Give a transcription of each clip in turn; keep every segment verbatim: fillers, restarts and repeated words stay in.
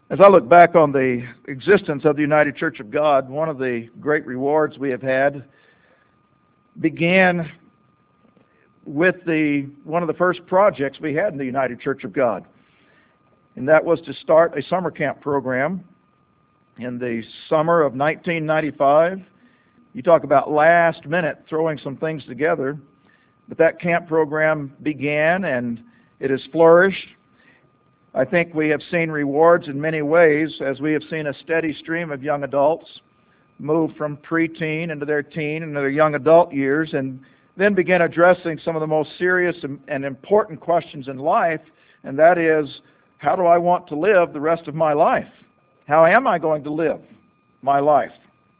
As I look back on the existence of the United Church of God, one of the great rewards we have had began with the one of the first projects we had in the United Church of God. And that was to start a summer camp program in the summer of nineteen ninety-five. You talk about last minute throwing some things together. But that camp program began and it has flourished. I think we have seen rewards in many ways as we have seen a steady stream of young adults move from preteen into their teen into their young adult years and then begin addressing some of the most serious and important questions in life, and that is, how do I want to live the rest of my life? How am I going to live my life?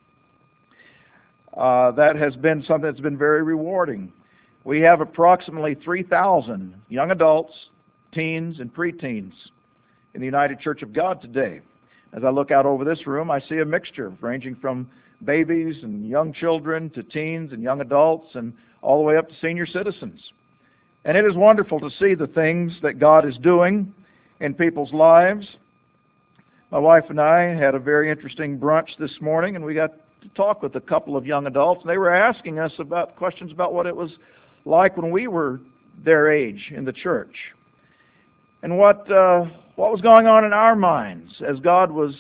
Uh, that has been something that's been very rewarding. We have approximately three thousand young adults, teens, and preteens in the United Church of God today. As I look out over this room, I see a mixture ranging from babies and young children to teens and young adults and all the way up to senior citizens. And it is wonderful to see the things that God is doing in people's lives. My wife and I had a very interesting brunch this morning, and we got to talk with a couple of young adults, and they were asking us about questions about what it was like when we were their age in the church, and what uh, what was going on in our minds as God was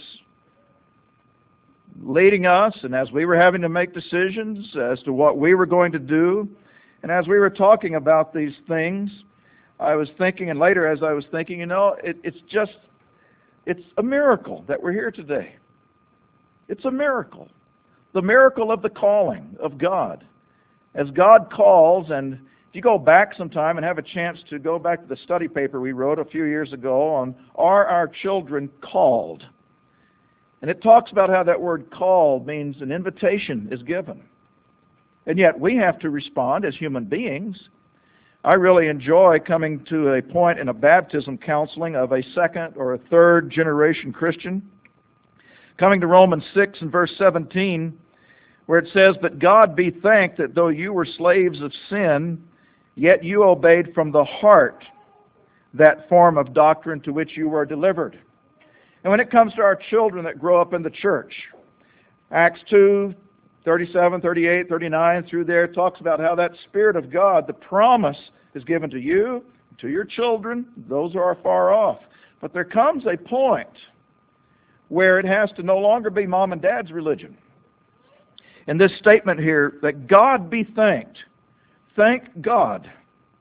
leading us, and as we were having to make decisions as to what we were going to do. And as we were talking about these things, I was thinking, and later as I was thinking, you know, it, it's just, it's a miracle that we're here today. It's a miracle. The miracle of the calling of God. As God calls, and if you go back sometime and have a chance to go back to the study paper we wrote a few years ago on Are Our Children Called? And it talks about how that word called means an invitation is given. And yet we have to respond as human beings. I really enjoy coming to a point in a baptism counseling of a second or a third generation Christian. Coming to Romans six and verse seventeen, where it says, But God be thanked that though you were slaves of sin, yet you obeyed from the heart that form of doctrine to which you were delivered. And when it comes to our children that grow up in the church, Acts two, thirty-seven, thirty-eight, thirty-nine, through there, talks about how that Spirit of God, the promise, is given to you, to your children, those who are far off. But there comes a point where it has to no longer be mom and dad's religion. And this statement here, that God be thanked, thank God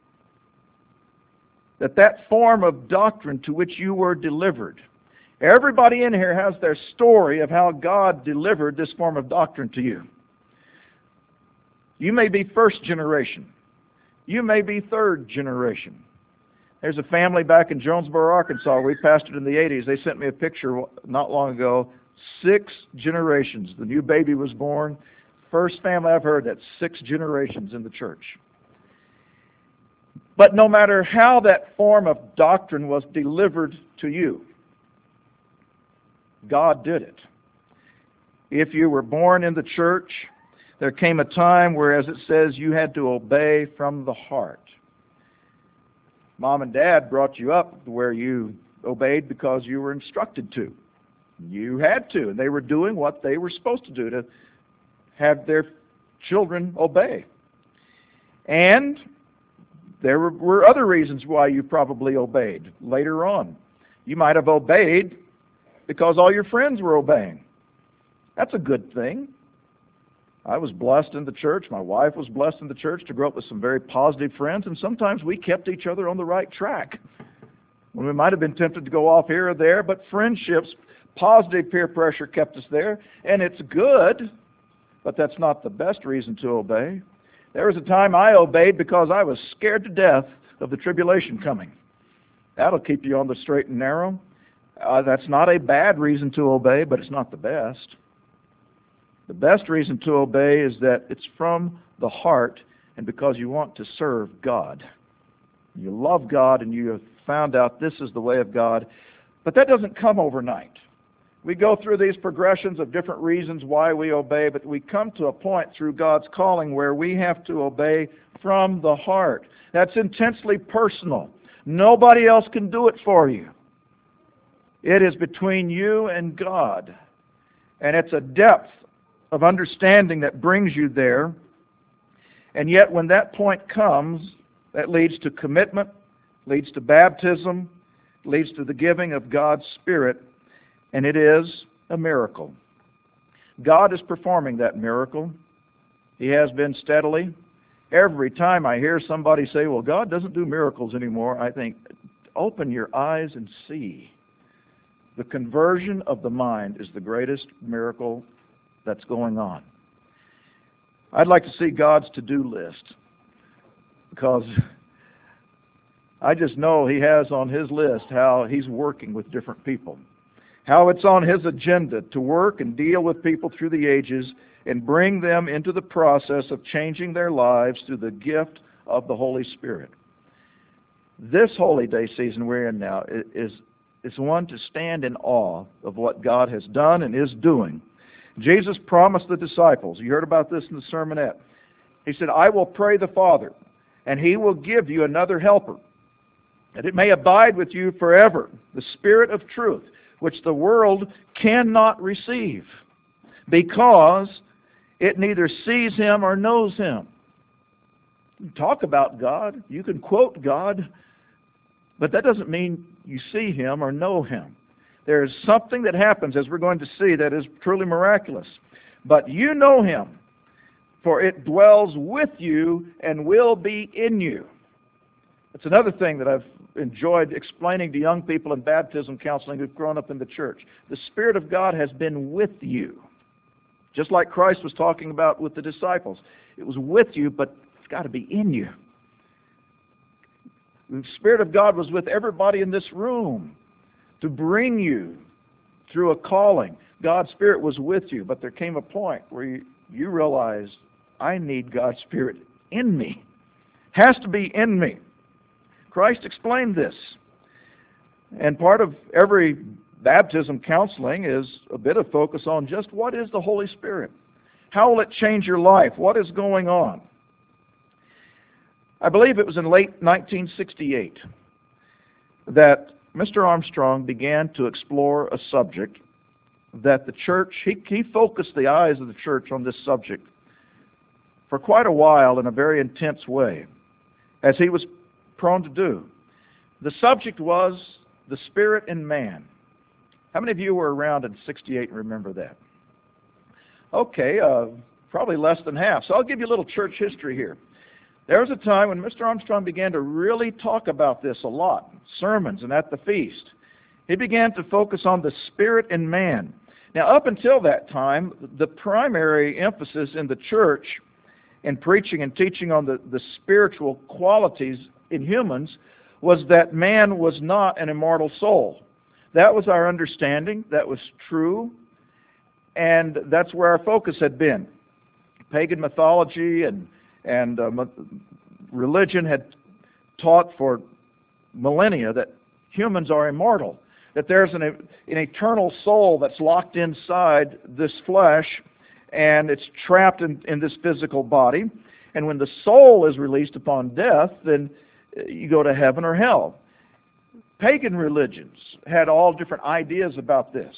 that that form of doctrine to which you were delivered. Everybody in here has their story of how God delivered this form of doctrine to you. You may be first generation. You may be third generation. There's a family back in Jonesboro, Arkansas. We pastored in the eighties. They sent me a picture not long ago. Six generations. The new baby was born. First family I've heard that's six generations in the church. But no matter how that form of doctrine was delivered to you, God did it. If you were born in the church, there came a time where, as it says, you had to obey from the heart. Mom and dad brought you up where you obeyed because you were instructed to. You had to, and they were doing what they were supposed to do to have their children obey. And there were, were other reasons why you probably obeyed later on. You might have obeyed because all your friends were obeying. That's a good thing. I was blessed in the church. My wife was blessed in the church to grow up with some very positive friends, and sometimes we kept each other on the right track. When we might have been tempted to go off here or there, but friendships, positive peer pressure kept us there, and it's good, but that's not the best reason to obey. There was a time I obeyed because I was scared to death of the tribulation coming. That'll keep you on the straight and narrow. Uh, that's not a bad reason to obey, but it's not the best. The best reason to obey is that it's from the heart and because you want to serve God. You love God and you have found out this is the way of God. But that doesn't come overnight. We go through these progressions of different reasons why we obey, but we come to a point through God's calling where we have to obey from the heart. That's intensely personal. Nobody else can do it for you. It is between you and God. And it's a depth of understanding that brings you there. And yet when that point comes, that leads to commitment, leads to baptism, leads to the giving of God's Spirit, and it is a miracle. God is performing that miracle. He has been steadily. Every time I hear somebody say, well, God doesn't do miracles anymore, I think, open your eyes and see. The conversion of the mind is the greatest miracle that's going on. I'd like to see God's to-do list, because I just know He has on His list how He's working with different people, how it's on His agenda to work and deal with people through the ages and bring them into the process of changing their lives through the gift of the Holy Spirit. This holy day season we're in now is, is one to stand in awe of what God has done and is doing. Jesus promised the disciples, you heard about this in the sermonette, He said, I will pray the Father, and He will give you another helper, that it may abide with you forever, the Spirit of truth, which the world cannot receive, because it neither sees Him or knows Him. You talk about God, you can quote God, but that doesn't mean you see Him or know Him. There is something that happens, as we're going to see, that is truly miraculous. But you know Him, for it dwells with you and will be in you. That's another thing that I've enjoyed explaining to young people in baptism counseling who've grown up in the church. The Spirit of God has been with you. Just like Christ was talking about with the disciples. It was with you, but it's got to be in you. The Spirit of God was with everybody in this room to bring you through a calling. God's Spirit was with you, but there came a point where you, you realize, I need God's Spirit in me. Has to be in me. Christ explained this. And part of every baptism counseling is a bit of focus on just what is the Holy Spirit? How will it change your life? What is going on? I believe it was in late nineteen sixty-eight that Mister Armstrong began to explore a subject that the church, he, he focused the eyes of the church on this subject for quite a while in a very intense way, as he was prone to do. The subject was the Spirit in man. How many of you were around in sixty-eight and remember that? Okay, uh, probably less than half. So I'll give you a little church history here. There was a time when Mister Armstrong began to really talk about this a lot, sermons and at the feast. He began to focus on the Spirit in man. Now, up until that time, the primary emphasis in the church in preaching and teaching on the, the spiritual qualities in humans was that man was not an immortal soul. That was our understanding. That was true. And that's where our focus had been. Pagan mythology and, and uh, religion had taught for millennia that humans are immortal, that there's an, an eternal soul that's locked inside this flesh, and it's trapped in, in this physical body. And when the soul is released upon death, then you go to heaven or hell. Pagan religions had all different ideas about this.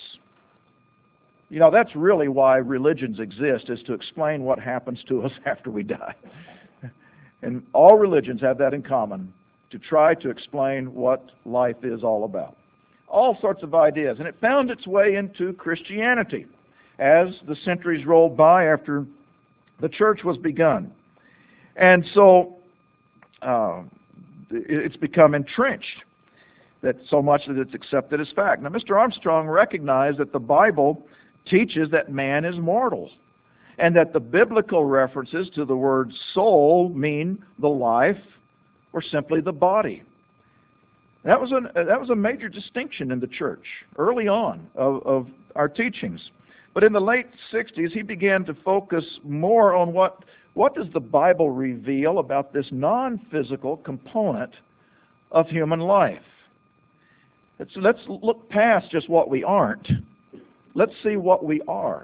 You know, that's really why religions exist, is to explain what happens to us after we die. And all religions have that in common, to try to explain what life is all about. All sorts of ideas. And it found its way into Christianity as the centuries rolled by after the church was begun. And so uh, it's become entrenched, that so much that it's accepted as fact. Now, Mister Armstrong recognized that the Bible teaches that man is mortal, and that the biblical references to the word soul mean the life or simply the body. That was, an, that was a major distinction in the church early on of, of our teachings. But in the late sixties, he began to focus more on what, what does the Bible reveal about this non-physical component of human life. Let's, let's look past just what we aren't. Let's see what we are.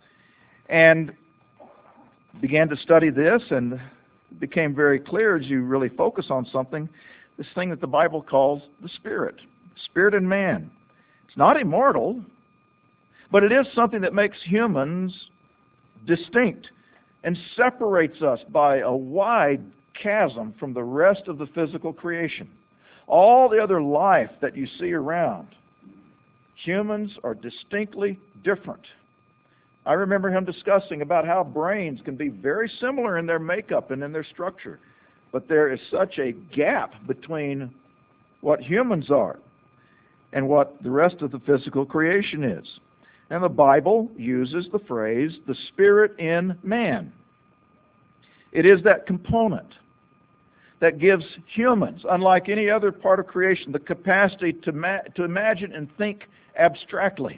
And began to study this, and it became very clear as you really focus on something, this thing that the Bible calls the Spirit. Spirit in man. It's not immortal, but it is something that makes humans distinct and separates us by a wide chasm from the rest of the physical creation. All the other life that you see around, humans are distinctly different. I remember him discussing about how brains can be very similar in their makeup and in their structure, but there is such a gap between what humans are and what the rest of the physical creation is. And the Bible uses the phrase, the spirit in man. It is that component that gives humans, unlike any other part of creation, the capacity to, ma- to imagine and think abstractly.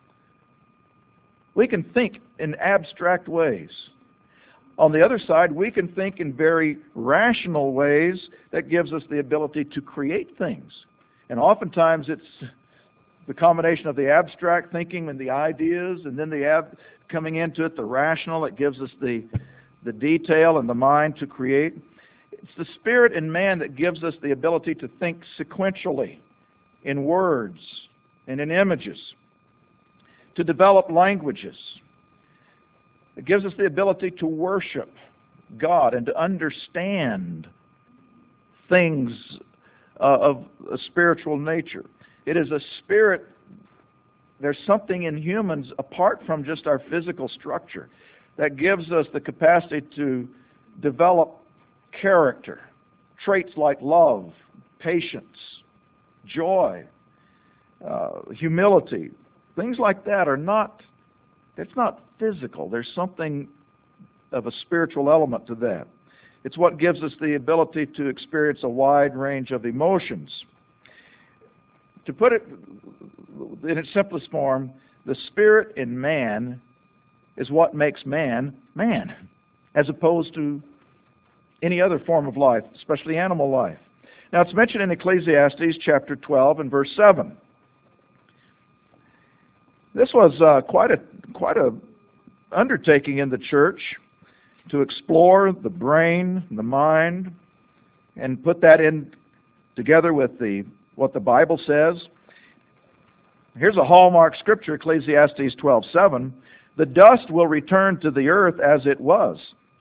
We can think in abstract ways. On the other side, we can think in very rational ways that gives us the ability to create things. And oftentimes it's the combination of the abstract thinking and the ideas, and then the ab- coming into it, the rational, that gives us the, the detail and the mind to create. It's the spirit in man that gives us the ability to think sequentially, in words and in images, to develop languages. It gives us the ability to worship God and to understand things uh, of a spiritual nature. It is a spirit. There's something in humans apart from just our physical structure that gives us the capacity to develop character, traits like love, patience, joy, uh, humility. Things like that are not, it's not physical. There's something of a spiritual element to that. It's what gives us the ability to experience a wide range of emotions. To put it in its simplest form, the spirit in man is what makes man man, as opposed to any other form of life, especially animal life. Now, it's mentioned in Ecclesiastes chapter twelve and verse seven. This was uh, quite a quite a undertaking in the church to explore the brain, the mind, and put that in together with the what the Bible says. Here's a hallmark scripture, Ecclesiastes twelve seven. The dust will return to the earth as it was.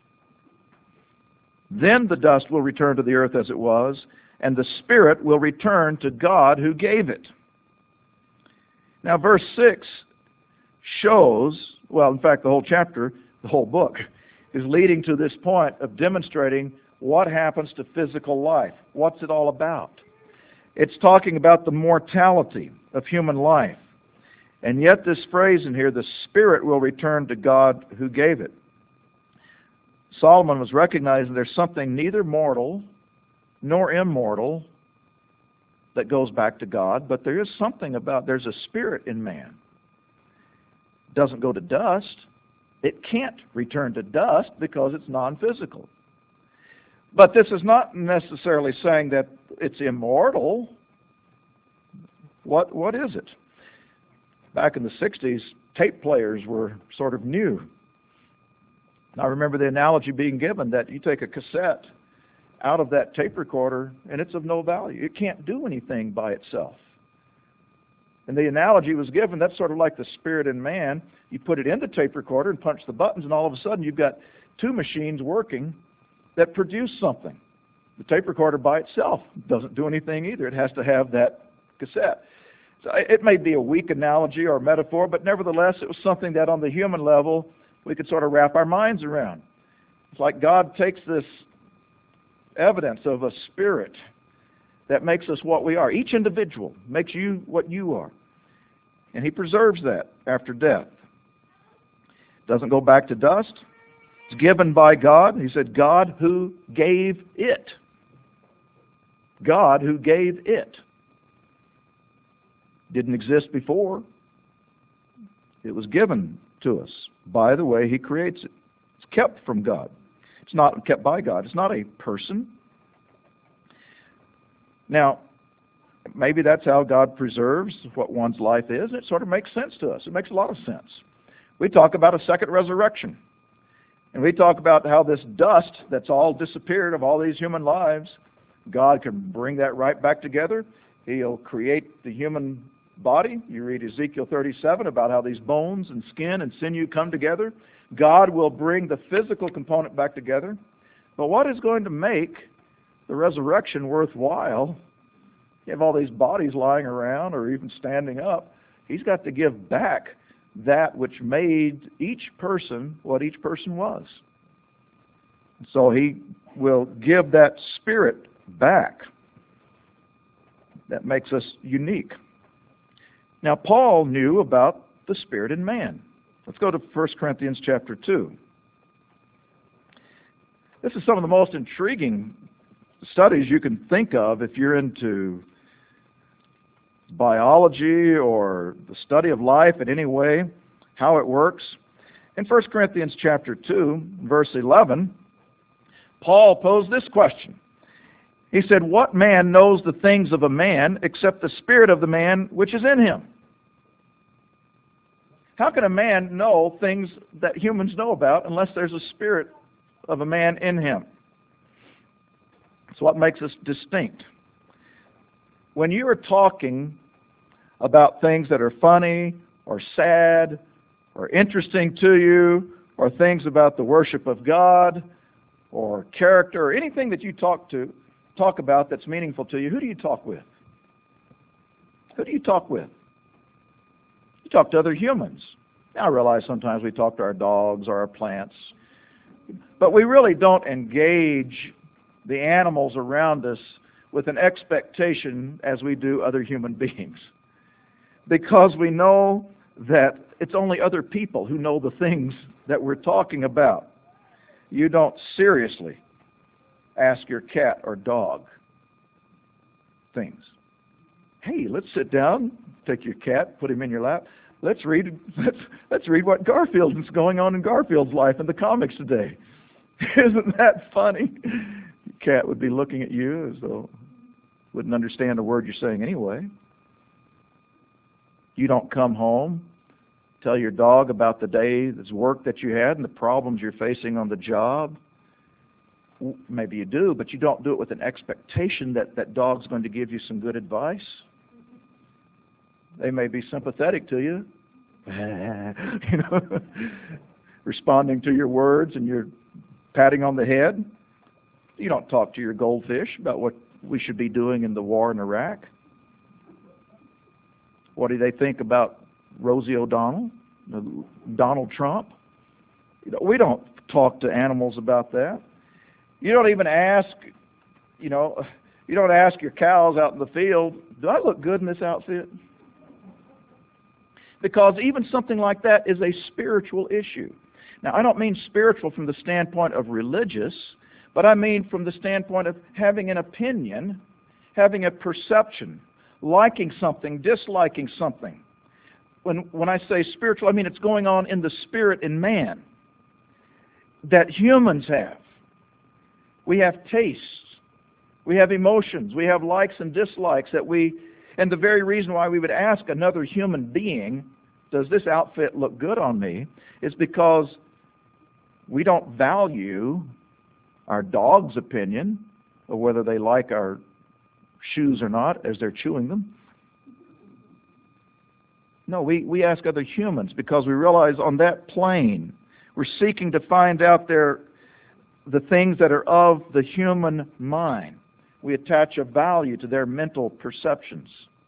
Then the dust will return to the earth as it was, and the spirit will return to God who gave it. Now, verse six shows, well, in fact, the whole chapter, the whole book, is leading to this point of demonstrating what happens to physical life. What's it all about? It's talking about the mortality of human life. And yet this phrase in here, the spirit will return to God who gave it. Solomon was recognizing there's something neither mortal nor immortal that goes back to God, but there is something about, there's a spirit in man. It doesn't go to dust. It can't return to dust because it's non-physical. But this is not necessarily saying that it's immortal. What what is it? Back in the sixties, tape players were sort of new. I remember the analogy being given that you take a cassette out of that tape recorder and it's of no value. It can't do anything by itself. And the analogy was given, that's sort of like the spirit in man. You put it in the tape recorder and punch the buttons, and all of a sudden you've got two machines working that produce something. The tape recorder by itself doesn't do anything either. It has to have that cassette. So it may be a weak analogy or metaphor, but nevertheless it was something that on the human level we could sort of wrap our minds around. It's like God takes this evidence of a spirit that makes us what we are. Each individual makes you what you are. And he preserves that after death. Doesn't go back to dust. It's given by God. He said, God who gave it. God who gave it. Didn't exist before. It was given to us by the way he creates it. It's kept from God. It's not kept by God. It's not a person. Now, maybe that's how God preserves what one's life is. It sort of makes sense to us. It makes a lot of sense. We talk about a second resurrection. And we talk about how this dust that's all disappeared of all these human lives, God can bring that right back together. He'll create the human body. You read Ezekiel thirty-seven about how these bones and skin and sinew come together. God will bring the physical component back together. But what is going to make the resurrection worthwhile? You have all these bodies lying around or even standing up. He's got to give back that which made each person what each person was. So he will give that spirit back. That makes us unique. Now, Paul knew about the spirit in man. Let's go to First Corinthians chapter two. This is some of the most intriguing studies you can think of if you're into biology or the study of life in any way, how it works. In First Corinthians chapter two, verse eleven, Paul posed this question. He said, "What man knows the things of a man except the spirit of the man which is in him?" How can a man know things that humans know about unless there's a spirit of a man in him? It's what makes us distinct. When you are talking about things that are funny or sad or interesting to you, or things about the worship of God or character or anything that you talk to talk about that's meaningful to you, who do you talk with? Who do you talk with? You talk to other humans. Now, I realize sometimes we talk to our dogs or our plants, but we really don't engage the animals around us with an expectation as we do other human beings, because we know that it's only other people who know the things that we're talking about. You don't seriously ask your cat or dog things. Hey, let's sit down, take your cat, put him in your lap. Let's read let's let's read what Garfield is going on in Garfield's life in the comics today. Isn't that funny? Your cat would be looking at you as though wouldn't understand a word you're saying anyway. You don't come home, tell your dog about the day's work that you had and the problems you're facing on the job. Maybe you do, but you don't do it with an expectation that that dog's going to give you some good advice. They may be sympathetic to you, you know, responding to your words and your patting on the head. You don't talk to your goldfish about what we should be doing in the war in Iraq. What do they think about Rosie O'Donnell, Donald Trump? You know, we don't talk to animals about that. You don't even ask, you know, you don't ask your cows out in the field, do I look good in this outfit? Because even something like that is a spiritual issue. Now, I don't mean spiritual from the standpoint of religious, but I mean from the standpoint of having an opinion, having a perception, liking something, disliking something. When, when I say spiritual, I mean it's going on in the spirit in man that humans have. We have tastes, we have emotions, we have likes and dislikes that we, and the very reason why we would ask another human being, does this outfit look good on me, is because we don't value our dog's opinion of whether they like our shoes or not as they're chewing them. No, we, we ask other humans because we realize on that plane we're seeking to find out their the things that are of the human mind. We attach a value to their mental perceptions.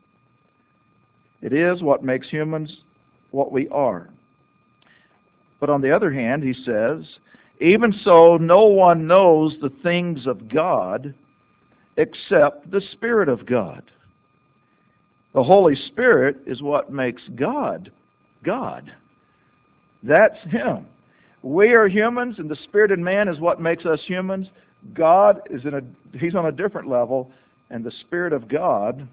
It is what makes humans what we are. But on the other hand, he says, even so, no one knows the things of God except the Spirit of God. The Holy Spirit is what makes God God. That's Him. We are humans, and the Spirit in man is what makes us humans. God is in a, He's on a different level, and the Spirit of God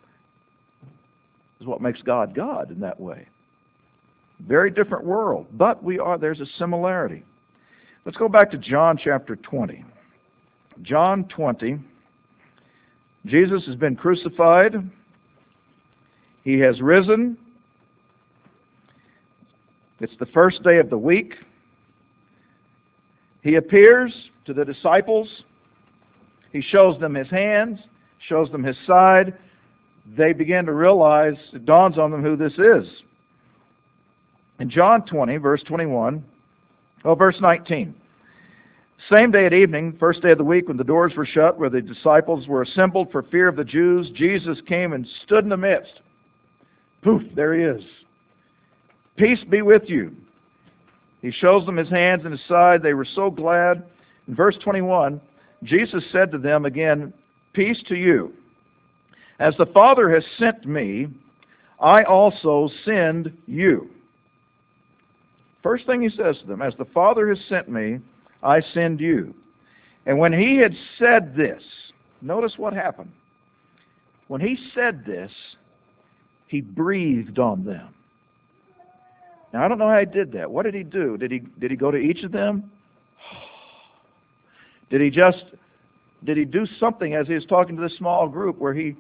is what makes God God in that way. Very different world, but we are, there's a similarity. Let's go back to John chapter twenty. John twenty. Jesus has been crucified. He has risen. It's the first day of the week. He appears to the disciples. He shows them His hands, shows them His side. they begin to realize, it dawns on them who this is. In John twenty, verse twenty-one, oh, verse nineteen. Same day at evening, first day of the week, when the doors were shut, where the disciples were assembled for fear of the Jews, Jesus came and stood in the midst. Poof, there he is. Peace be with you. He shows them his hands and his side. They were so glad. In verse twenty-one, Jesus said to them again, peace to you. As the Father has sent me, I also send you. First thing he says to them, as the Father has sent me, I send you. And when he had said this, notice what happened. When he said this, he breathed on them. Now, I don't know how he did that. What did he do? Did he did he go to each of them? Did he just, did he do something as he was talking to this small group where he,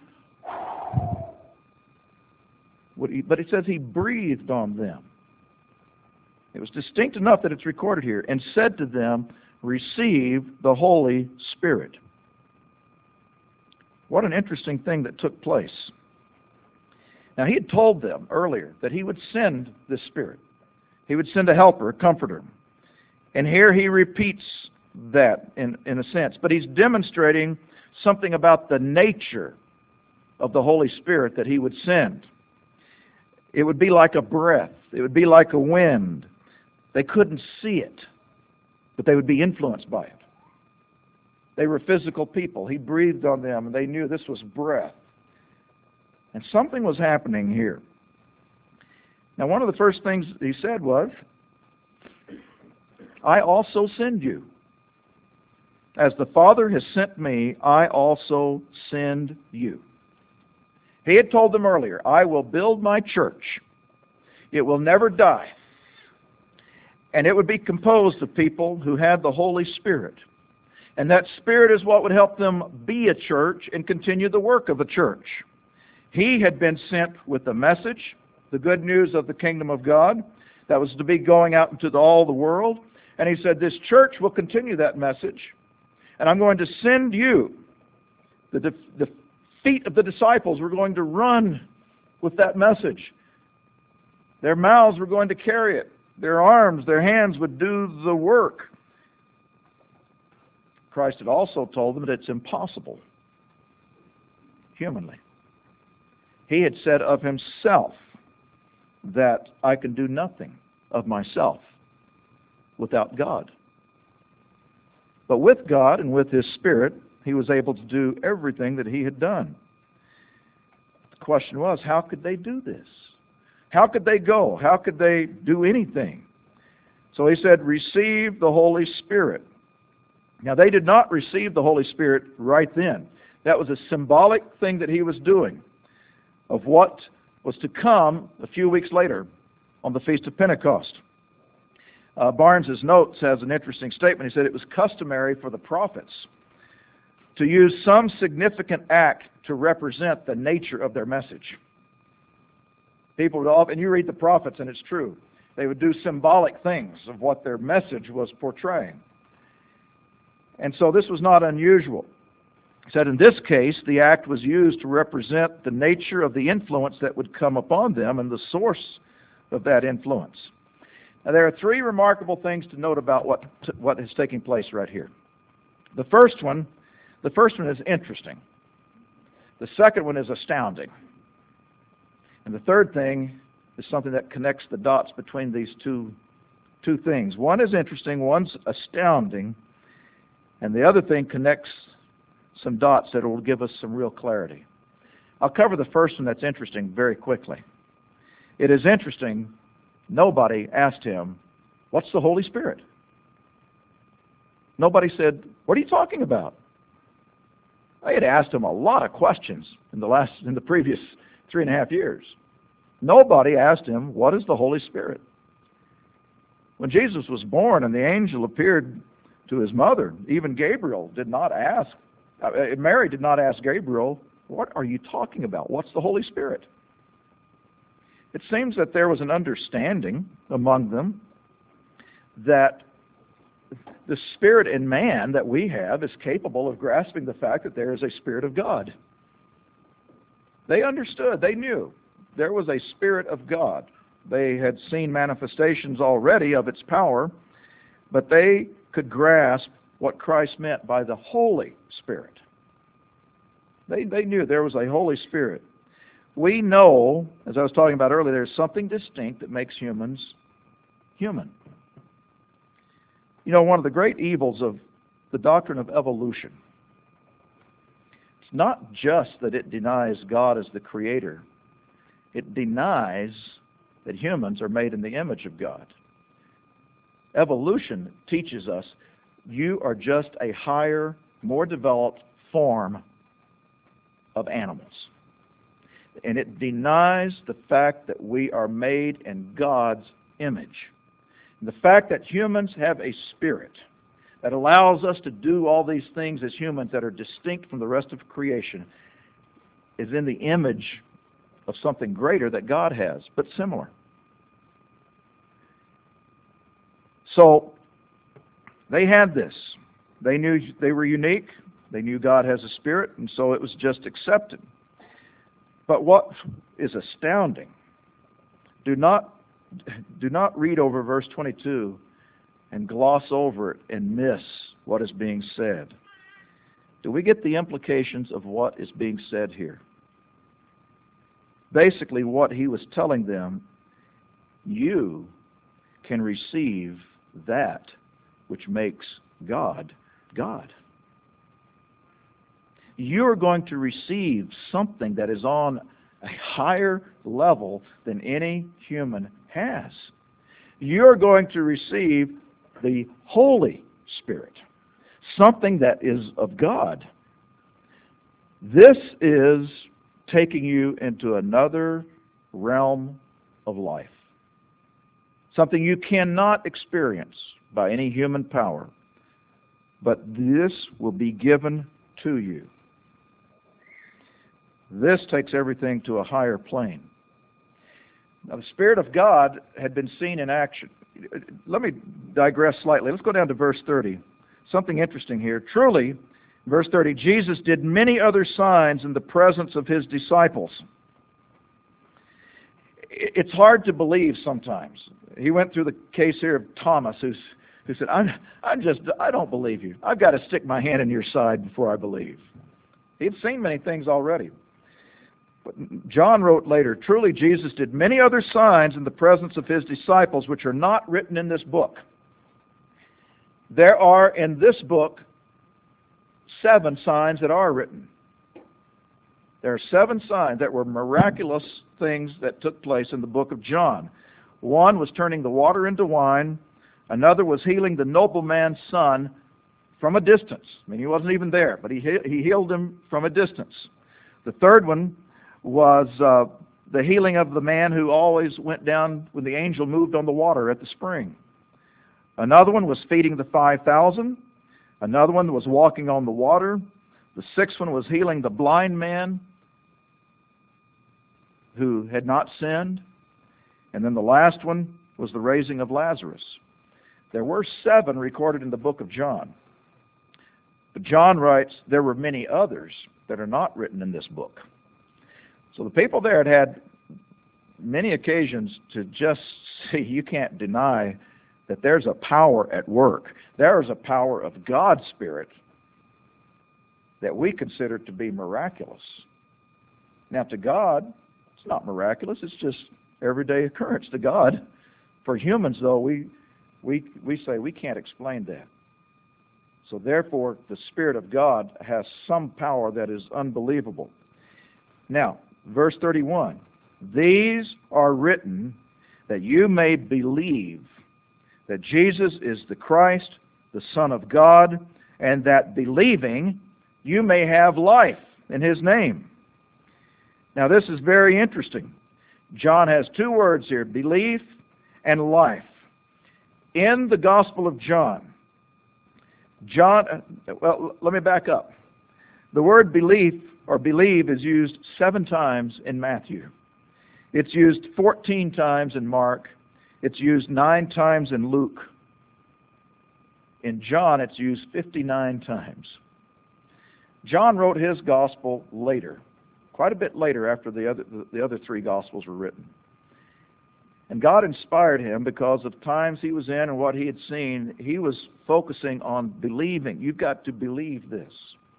but it says he breathed on them. It was distinct enough that it's recorded here, and said to them, receive the Holy Spirit. What an interesting thing that took place. Now, he had told them earlier that he would send the Spirit. He would send a helper, a comforter. And here he repeats that in, in a sense. But he's demonstrating something about the nature of the Holy Spirit that he would send. It would be like a breath. It would be like a wind. They couldn't see it, but they would be influenced by it. They were physical people. He breathed on them, and they knew this was breath. And something was happening here. Now, one of the first things he said was, I also send you. As the Father has sent me, I also send you. He had told them earlier, I will build my church. It will never die. And it would be composed of people who had the Holy Spirit. And that Spirit is what would help them be a church and continue the work of a church. He had been sent with the message, the good news of the kingdom of God, that was to be going out into the, all the world. And he said, this church will continue that message. And I'm going to send you. The, the, the feet of the disciples were going to run with that message. Their mouths were going to carry it. Their arms, their hands would do the work. Christ had also told them that it's impossible, humanly. He had said of himself that I can do nothing of myself without God. But with God and with his Spirit, he was able to do everything that he had done. The question was, how could they do this? How could they go? How could they do anything? So he said, receive the Holy Spirit. Now, they did not receive the Holy Spirit right then. That was a symbolic thing that he was doing of what was to come a few weeks later on the Feast of Pentecost. Uh, Barnes's notes has an interesting statement. He said it was customary for the prophets to use some significant act to represent the nature of their message. People would often, and you read the prophets, and it's true, they would do symbolic things of what their message was portraying. And so this was not unusual. He said in this case, the act was used to represent the nature of the influence that would come upon them and the source of that influence. Now, there are three remarkable things to note about what, what is taking place right here. The first one, the first one is interesting. The second one is astounding. And the third thing is something that connects the dots between these two, two things. One is interesting, one's astounding, and the other thing connects some dots that will give us some real clarity. I'll cover the first one that's interesting very quickly. It is interesting, nobody asked him, what's the Holy Spirit? Nobody said, what are you talking about? I had asked him a lot of questions in the last, in the previous three and a half years. Nobody asked him, what is the Holy Spirit? When Jesus was born and the angel appeared to his mother, even Gabriel did not ask, uh, Mary did not ask Gabriel, what are you talking about? What's the Holy Spirit? It seems that there was an understanding among them that the spirit in man that we have is capable of grasping the fact that there is a Spirit of God. They understood, they knew there was a Spirit of God. They had seen manifestations already of its power, but they could grasp what Christ meant by the Holy Spirit. They, they knew there was a Holy Spirit. We know, as I was talking about earlier, there's something distinct that makes humans human. You know, one of the great evils of the doctrine of evolution, it's not just that it denies God as the Creator. It denies that humans are made in the image of God. Evolution teaches us you are just a higher, more developed form of animals. And it denies the fact that we are made in God's image. And the fact that humans have a spirit that allows us to do all these things as humans that are distinct from the rest of creation is in the image of something greater that God has, but similar. So they had this. They knew they were unique. They knew God has a spirit, and so it was just accepted. But what is astounding, do not, do not read over verse twenty-two and gloss over it and miss what is being said. Do we get the implications of what is being said here? Basically, what he was telling them, you can receive that which makes God, God. You're going to receive something that is on a higher level than any human has. You're going to receive the Holy Spirit, something that is of God. This is taking you into another realm of life, something you cannot experience by any human power, but this will be given to you. This takes everything to a higher plane. Now, the Spirit of God had been seen in action. Let me digress slightly. Let's go down to verse thirty. Something interesting here. Truly, verse thirty, Jesus did many other signs in the presence of his disciples. It's hard to believe sometimes. He went through the case here of Thomas, who's, who said, I'm, I'm just, I don't believe you. I've got to stick my hand in your side before I believe. He'd seen many things already. But John wrote later, truly Jesus did many other signs in the presence of his disciples which are not written in this book. There are in this book seven signs that are written. There are seven signs that were miraculous things that took place in the book of John. One was turning the water into wine. Another was healing the nobleman's son from a distance. I mean, he wasn't even there, but he he healed him from a distance. The third one was uh, the healing of the man who always went down when the angel moved on the water at the spring. Another one was feeding the five thousand. Another one was walking on the water. The sixth one was healing the blind man who had not sinned. And then the last one was the raising of Lazarus. There were seven recorded in the book of John. But John writes, there were many others that are not written in this book. So the people there had had many occasions to just see, you can't deny that there's a power at work. There is a power of God's Spirit that we consider to be miraculous. Now to God, it's not miraculous, it's just everyday occurrence to God. For humans, though, we, we, we say we can't explain that. So therefore, the Spirit of God has some power that is unbelievable. Now, verse thirty-one, these are written that you may believe that Jesus is the Christ, the Son of God, and that believing you may have life in his name. Now this is very interesting. John has two words here, belief and life. In the Gospel of John, John, well, let me back up. The word belief or believe is used seven times in Matthew. It's used fourteen times in Mark. It's used nine times in Luke. In John, it's used fifty-nine times. John wrote his gospel later, quite a bit later after the other, the other three Gospels were written. And God inspired him because of times he was in and what he had seen. He was focusing on believing. You've got to believe this.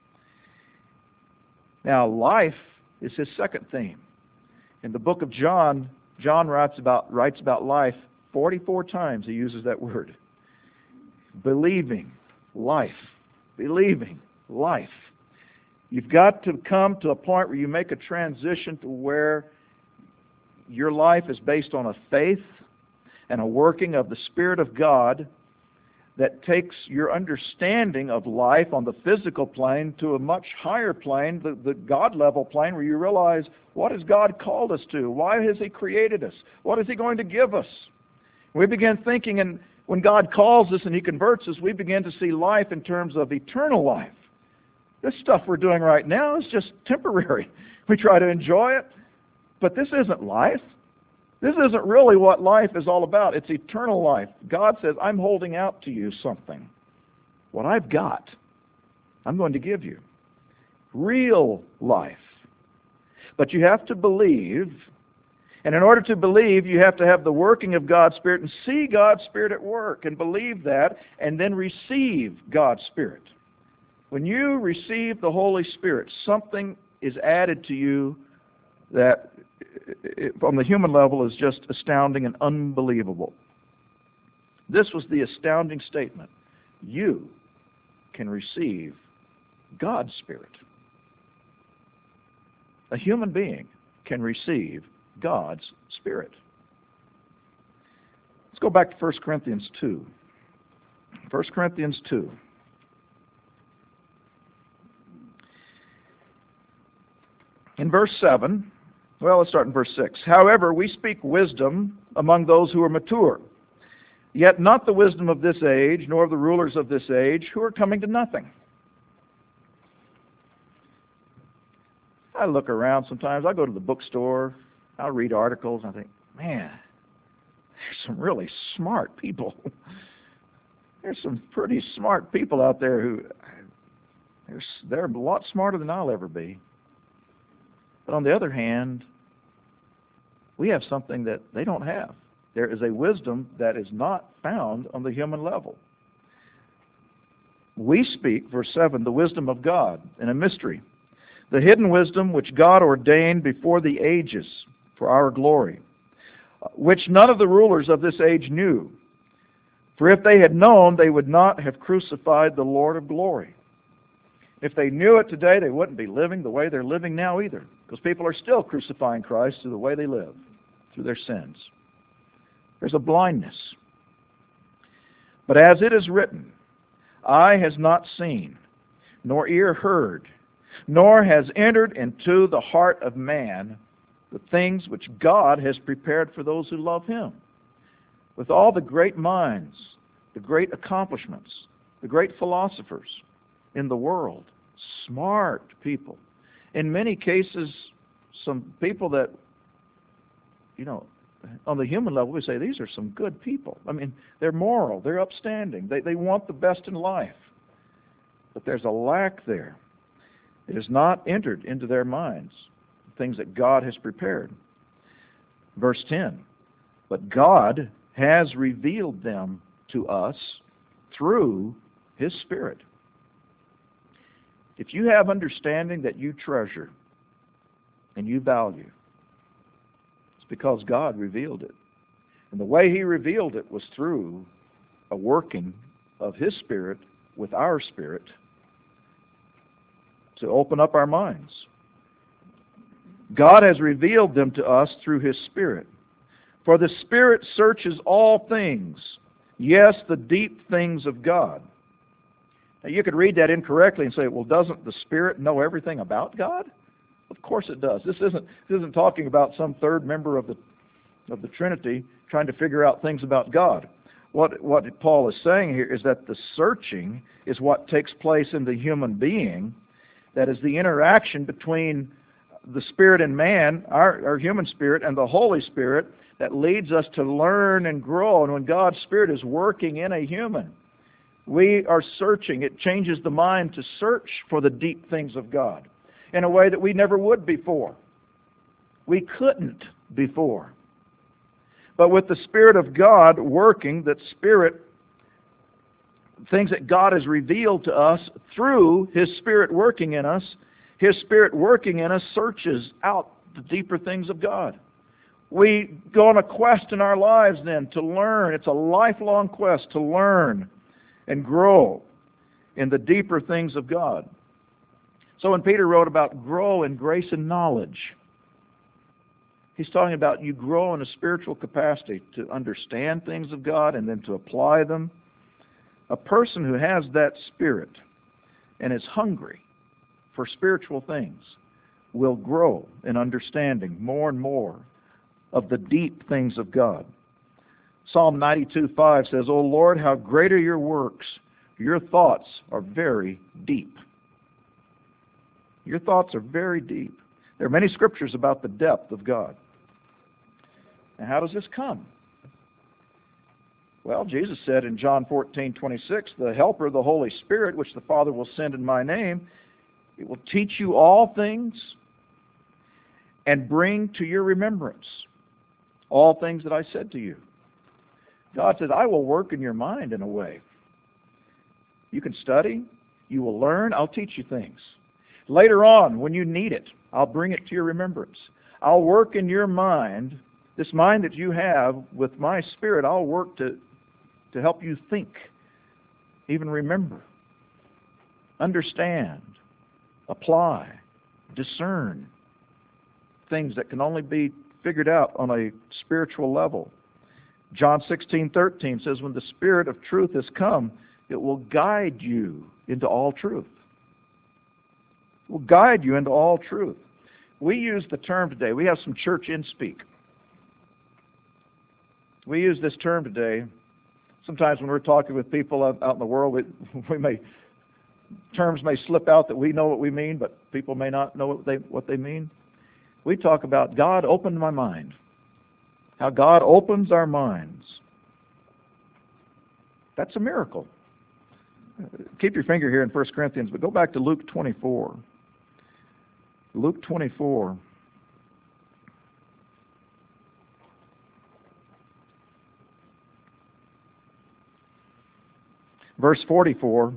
Now, life is his second theme. In the book of John, John writes about, writes about life forty-four times. He uses that word. Believing, life. Believing, life. You've got to come to a point where you make a transition to where your life is based on a faith and a working of the Spirit of God that takes your understanding of life on the physical plane to a much higher plane, the, the God-level plane, where you realize, what has God called us to? Why has He created us? What is He going to give us? We begin thinking, and when God calls us and He converts us, we begin to see life in terms of eternal life. This stuff we're doing right now is just temporary. We try to enjoy it, but this isn't life. This isn't really what life is all about. It's eternal life. God says, I'm holding out to you something. What I've got, I'm going to give you. Real life. But you have to believe, and in order to believe, you have to have the working of God's Spirit and see God's Spirit at work and believe that, and then receive God's Spirit. When you receive the Holy Spirit, something is added to you that, from the human level, is just astounding and unbelievable. This was the astounding statement. You can receive God's Spirit. A human being can receive God's Spirit. Let's go back to First Corinthians two. First Corinthians two. In verse seven, well, let's start in verse six. However, we speak wisdom among those who are mature, yet not the wisdom of this age, nor of the rulers of this age, who are coming to nothing. I look around sometimes. I go to the bookstore. I'll read articles, and I think, man, there's some really smart people. There's some pretty smart people out there who, they're, they're a lot smarter than I'll ever be. But on the other hand, we have something that they don't have. There is a wisdom that is not found on the human level. We speak, verse seven, the wisdom of God in a mystery, the hidden wisdom which God ordained before the ages for our glory, which none of the rulers of this age knew. For if they had known, they would not have crucified the Lord of glory. If they knew it today, they wouldn't be living the way they're living now either, because people are still crucifying Christ through the way they live, through their sins. There's a blindness. But as it is written, eye has not seen, nor ear heard, nor has entered into the heart of man the things which God has prepared for those who love Him. With all the great minds, the great accomplishments, the great philosophers in the world, smart people. In many cases, some people that, you know, on the human level, we say these are some good people. I mean, they're moral, they're upstanding, they, they want the best in life. But there's a lack there. It has not entered into their minds, things that God has prepared. Verse ten, but God has revealed them to us through His Spirit. If you have understanding that you treasure and you value, it's because God revealed it. And the way He revealed it was through a working of His Spirit with our spirit to open up our minds. God has revealed them to us through His Spirit. For the Spirit searches all things, yes, the deep things of God. Now, you could read that incorrectly and say, well, doesn't the Spirit know everything about God? Of course it does. This isn't, this isn't talking about some third member of the, of the Trinity trying to figure out things about God. What, what Paul is saying here is that the searching is what takes place in the human being. That is the interaction between the Spirit and man, our, our human spirit, and the Holy Spirit that leads us to learn and grow. And when God's Spirit is working in a human, we are searching. It changes the mind to search for the deep things of God. in a way that we never would before. We couldn't before. But with the Spirit of God working, that Spirit, things that God has revealed to us through His Spirit working in us, His Spirit working in us searches out the deeper things of God. We go on a quest in our lives then to learn. It's a lifelong quest to learn and grow in the deeper things of God. So when Peter wrote about grow in grace and knowledge, he's talking about you grow in a spiritual capacity to understand things of God and then to apply them. A person who has that spirit and is hungry for spiritual things will grow in understanding more and more of the deep things of God. Psalm ninety-two five says, O Lord, how great are your works. Your thoughts are very deep. Your thoughts are very deep. There are many scriptures about the depth of God. And how does this come? Well, Jesus said in John fourteen twenty-six, the Helper, the Holy Spirit, which the Father will send in my name, it will teach you all things and bring to your remembrance all things that I said to you. God said, I will work in your mind in a way. You can study, you will learn, I'll teach you things. Later on, when you need it, I'll bring it to your remembrance. I'll work in your mind, this mind that you have, with my Spirit, I'll work to, to help you think, even remember, understand, apply, discern things that can only be figured out on a spiritual level. John sixteen thirteen says, when the Spirit of truth has come, it will guide you into all truth. It will guide you into all truth. We use the term today, we have some church in-speak. We use this term today. Sometimes when we're talking with people out, out in the world, we, we may terms may slip out that we know what we mean, but people may not know what they what they mean. We talk about God opened my mind. How God opens our minds. That's a miracle. Keep your finger here in First Corinthians, but go back to Luke twenty-four. Luke twenty-four. Verse forty-four.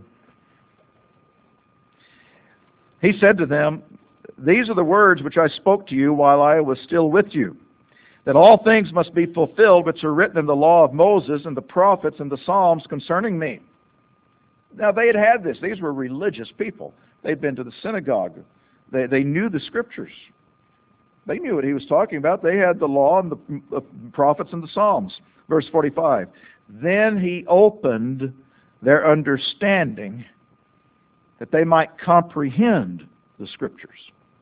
He said to them, these are the words which I spoke to you while I was still with you, that all things must be fulfilled which are written in the law of Moses and the prophets and the Psalms concerning me. Now they had had this. These were religious people. They'd been to the synagogue. They, they knew the scriptures. They knew what he was talking about. They had the law and the, the prophets and the Psalms. Verse forty-five. Then he opened their understanding that they might comprehend the scriptures.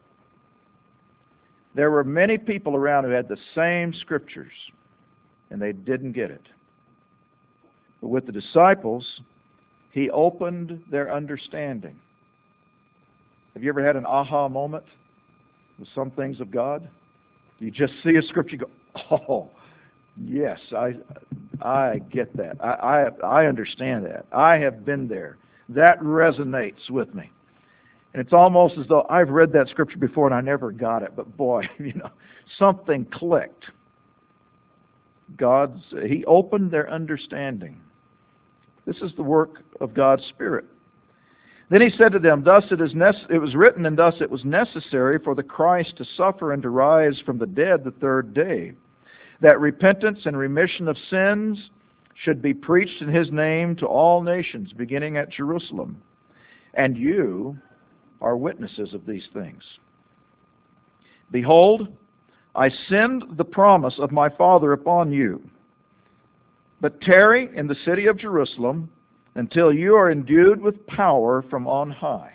There were many people around who had the same scriptures, and they didn't get it. But with the disciples, he opened their understanding. Have you ever had an aha moment with some things of God? You just see a scripture, you go, oh, yes, I I get that. I, I, I understand that. I have been there. That resonates with me. And it's almost as though I've read that scripture before and I never got it, but boy, you know, something clicked. God's, he opened their understanding. This is the work of God's Spirit. Then he said to them, thus it is nece- it was written, and thus it was necessary for the Christ to suffer and to rise from the dead the third day, that repentance and remission of sins should be preached in his name to all nations, beginning at Jerusalem. And you are witnesses of these things. Behold, I send the promise of my Father upon you. But tarry in the city of Jerusalem until you are endued with power from on high.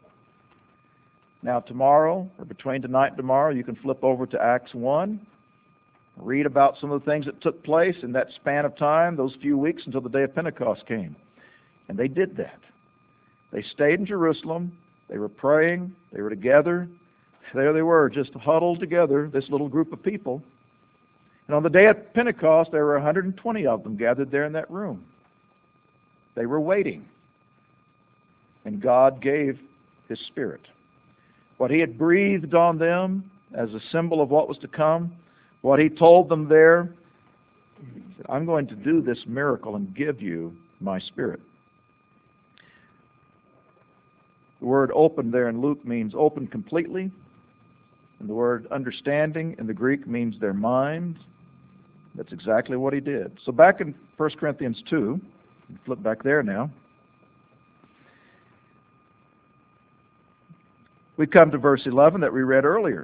Now tomorrow, or between tonight and tomorrow, you can flip over to Acts one, read about some of the things that took place in that span of time, those few weeks until the day of Pentecost came. And they did that. They stayed in Jerusalem. They were praying. They were together. There they were, just huddled together, this little group of people. And on the day of Pentecost, there were one hundred twenty of them gathered there in that room. They were waiting. And God gave his Spirit. what He had breathed on them as a symbol of what was to come, what He told them there. He said, I'm going to do this miracle and give you my Spirit. The word open there in Luke means open completely. And the word understanding in the Greek means their mind. That's exactly what He did. So back in First Corinthians two, flip back there now. We come to verse eleven that we read earlier.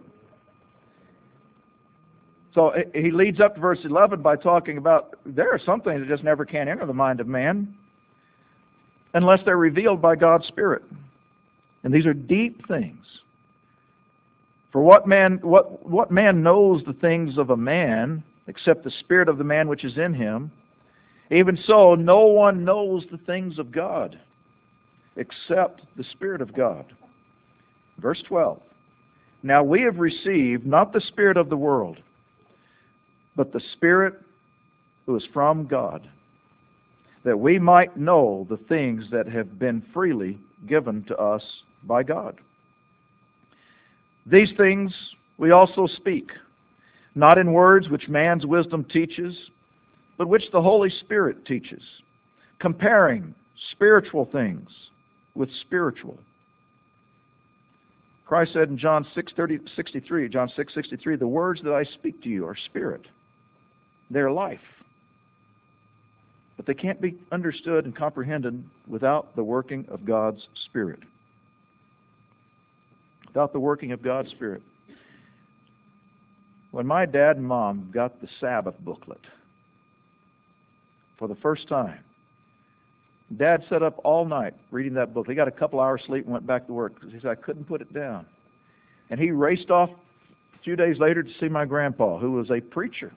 So he leads up to verse eleven by talking about there are some things that just never can enter the mind of man unless they're revealed by God's Spirit. And these are deep things. For what man what what man knows the things of a man except the spirit of the man which is in him? Even so, no one knows the things of God except the Spirit of God. Verse twelve. Now we have received not the spirit of the world, but the Spirit who is from God, that we might know the things that have been freely given to us by God. These things we also speak, not in words which man's wisdom teaches, but which the Holy Spirit teaches, comparing spiritual things with spiritual. Christ said in John six sixty-three, John six sixty-three, the words that I speak to you are spirit. They're life. But they can't be understood and comprehended without the working of God's Spirit. Without the working of God's Spirit. When my dad and mom got the Sabbath booklet for the first time, Dad sat up all night reading that book. He got a couple hours sleep and went back to work because he said, I couldn't put it down. And he raced off a few days later to see my grandpa, who was a preacher.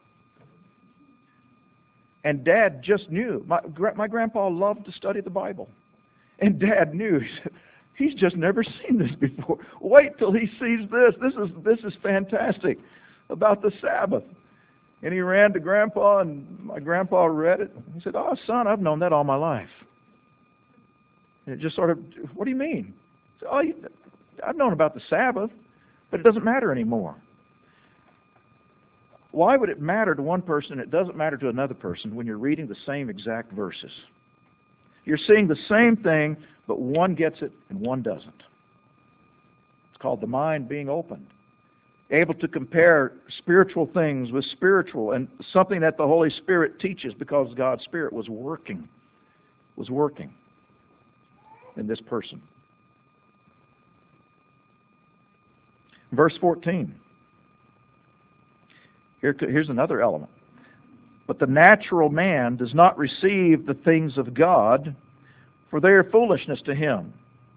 And Dad just knew. My, my grandpa loved to study the Bible. And Dad knew. He said, he's just never seen this before. Wait till he sees this. This is, this is fantastic about the Sabbath. And he ran to Grandpa, and my grandpa read it. He said, oh, son, I've known that all my life. And it just sort of, what do you mean? Said, oh, you, I've known about the Sabbath, but it doesn't matter anymore. Why would it matter to one person and it doesn't matter to another person when you're reading the same exact verses? You're seeing the same thing, but one gets it and one doesn't. It's called the mind being opened. Able to compare spiritual things with spiritual, and something that the Holy Spirit teaches because God's Spirit was working, was working in this person. Verse fourteen. Here, here's another element. But the natural man does not receive the things of God, for they are foolishness to him,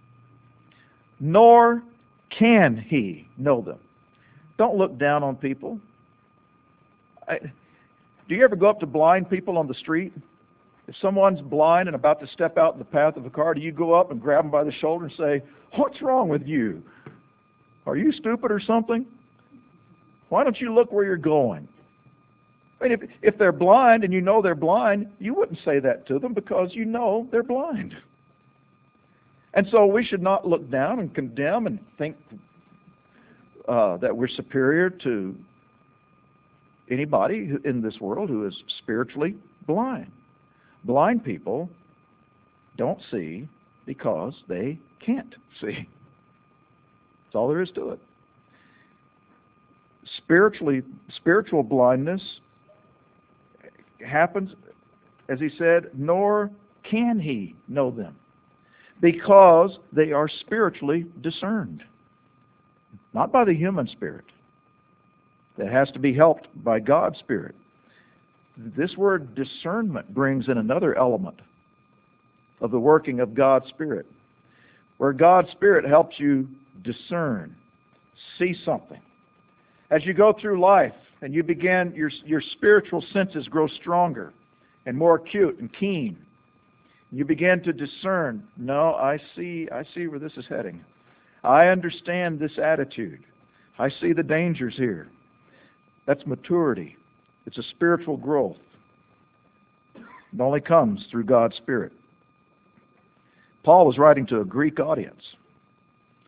nor can he know them. Don't look down on people. I, do you ever go up to blind people on the street? If someone's blind and about to step out in the path of a car, do you go up and grab them by the shoulder and say, what's wrong with you? Are you stupid or something? Why don't you look where you're going? I mean, if, if they're blind and you know they're blind, you wouldn't say that to them because you know they're blind. And so we should not look down and condemn and think Uh, that we're superior to anybody in this world who is spiritually blind. Blind people don't see because they can't see. That's all there is to it. Spiritually, spiritual blindness happens, as he said, nor can he know them, because they are spiritually discerned. Not by the human spirit. That has to be helped by God's Spirit. This word discernment brings in another element of the working of God's Spirit, where God's Spirit helps you discern, see something. As you go through life and you begin, your, your spiritual senses grow stronger and more acute and keen. You begin to discern, no, I see, I see where this is heading. I understand this attitude. I see the dangers here. That's maturity. It's a spiritual growth. It only comes through God's Spirit. Paul was writing to a Greek audience.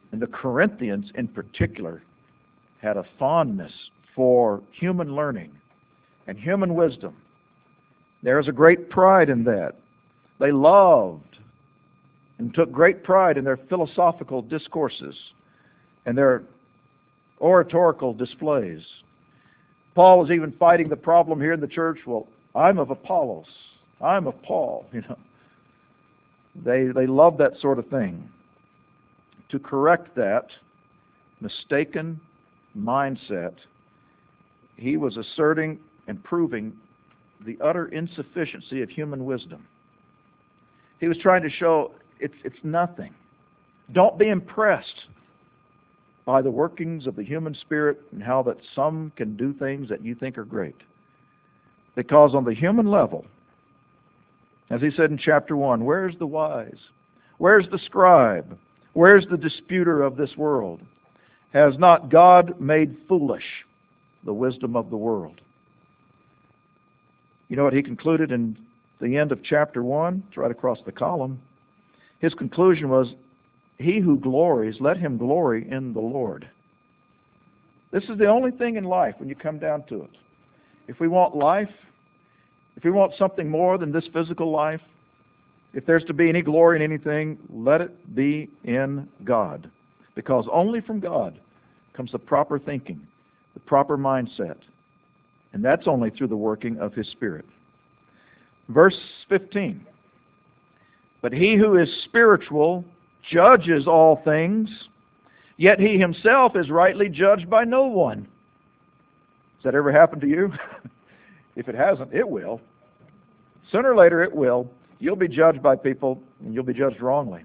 And the Corinthians in particular had a fondness for human learning and human wisdom. There was a great pride in that. They loved and took great pride in their philosophical discourses and their oratorical displays. Paul was even fighting the problem here in the church. Well, I'm of Apollos. I'm of Paul. You know, they they love that sort of thing. To correct that mistaken mindset, he was asserting and proving the utter insufficiency of human wisdom. He was trying to show it's it's nothing. Don't be impressed by the workings of the human spirit and how that some can do things that you think are great. Because on the human level, as he said in chapter one, where's the wise? Where's the scribe? Where's the disputer of this world? Has not God made foolish the wisdom of the world? You know what he concluded in the end of chapter one? It's right across the column. His conclusion was, he who glories, let him glory in the Lord. This is the only thing in life when you come down to it. If we want life, if we want something more than this physical life, if there's to be any glory in anything, let it be in God. Because only from God comes the proper thinking, the proper mindset. And that's only through the working of His Spirit. Verse fifteen. But he who is spiritual judges all things, yet he himself is rightly judged by no one. Has that ever happened to you? If it hasn't, it will. Sooner or later it will. You'll be judged by people, and you'll be judged wrongly.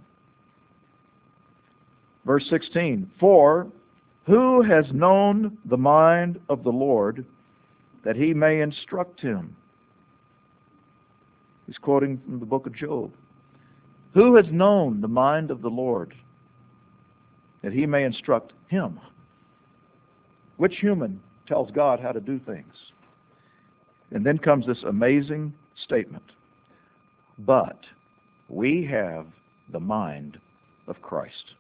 Verse sixteen, for who has known the mind of the Lord that he may instruct him? He's quoting from the book of Job. Who has known the mind of the Lord that he may instruct him? Which human tells God how to do things? And then comes this amazing statement. But we have the mind of Christ.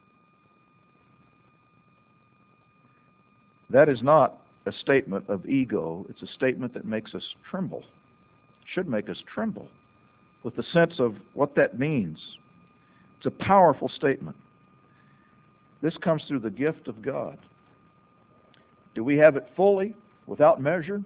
That is not a statement of ego. It's a statement that makes us tremble. It should make us tremble with the sense of what that means. It's a powerful statement. This comes through the gift of God. Do we have it fully, without measure?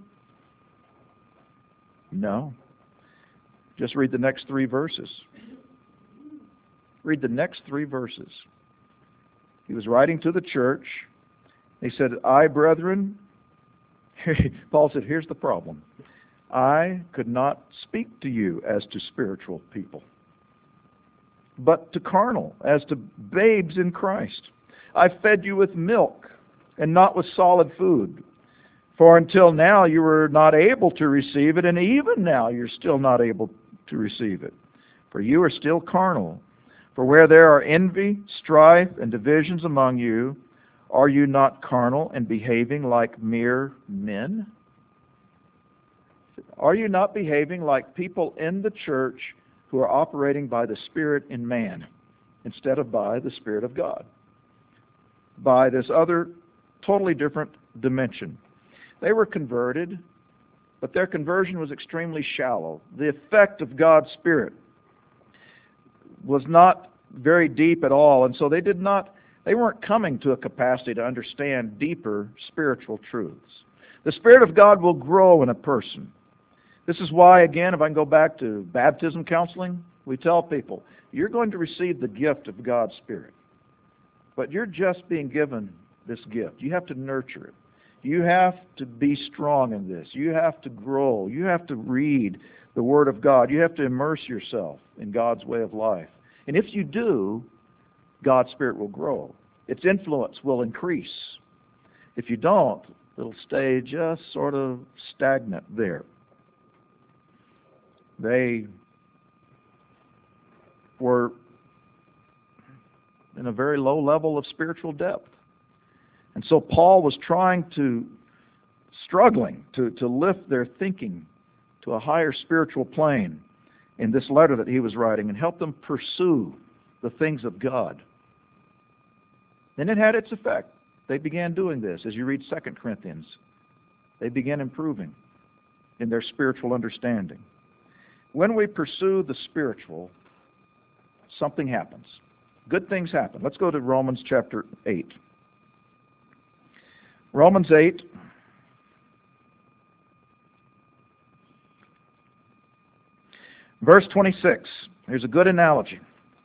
No. Just read the next three verses. Read the next three verses. He was writing to the church. He said, I, brethren, Paul said, here's the problem. I could not speak to you as to spiritual people, but to carnal, as to babes in Christ. I fed you with milk and not with solid food. For until now you were not able to receive it, and even now you're still not able to receive it. For you are still carnal. For where there are envy, strife, and divisions among you, are you not carnal and behaving like mere men? Are you not behaving like people in the church who are operating by the Spirit in man instead of by the Spirit of God? By this other totally different dimension. They were converted, but their conversion was extremely shallow. The effect of God's Spirit was not very deep at all, and so they did not, they weren't coming to a capacity to understand deeper spiritual truths. The Spirit of God will grow in a person. This is why, again, if I can go back to baptism counseling, we tell people, you're going to receive the gift of God's Spirit, but you're just being given this gift. You have to nurture it. You have to be strong in this. You have to grow. You have to read the Word of God. You have to immerse yourself in God's way of life. And if you do, God's Spirit will grow. Its influence will increase. If you don't, it'll stay just sort of stagnant there. They were in a very low level of spiritual depth. And so Paul was trying to, struggling to, to lift their thinking to a higher spiritual plane in this letter that he was writing and help them pursue the things of God. And it had its effect. They began doing this. As you read Second Corinthians, they began improving in their spiritual understanding. When we pursue the spiritual, something happens. Good things happen. Let's go to Romans chapter eight. Romans eight. Verse twenty-six. Here's a good analogy.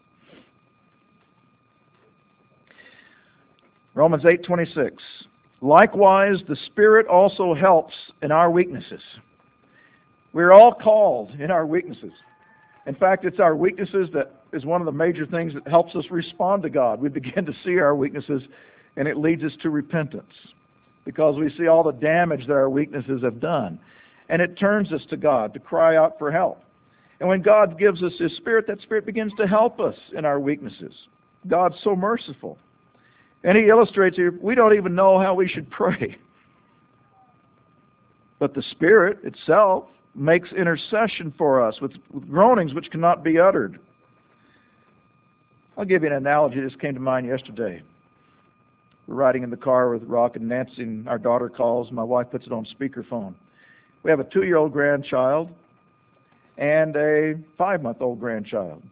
Romans eight twenty-six. Likewise, the Spirit also helps in our weaknesses. We're all called in our weaknesses. In fact, it's our weaknesses that is one of the major things that helps us respond to God. We begin to see our weaknesses, and it leads us to repentance because we see all the damage that our weaknesses have done. And it turns us to God to cry out for help. And when God gives us His Spirit, that Spirit begins to help us in our weaknesses. God's so merciful. And He illustrates here, we don't even know how we should pray. But the Spirit itself makes intercession for us with, with groanings which cannot be uttered. I'll give you an analogy. This came to mind yesterday. We're riding in the car with Rock and Nancy, and our daughter calls. My wife puts it on speakerphone. We have a two-year-old grandchild and a five-month-old grandchild.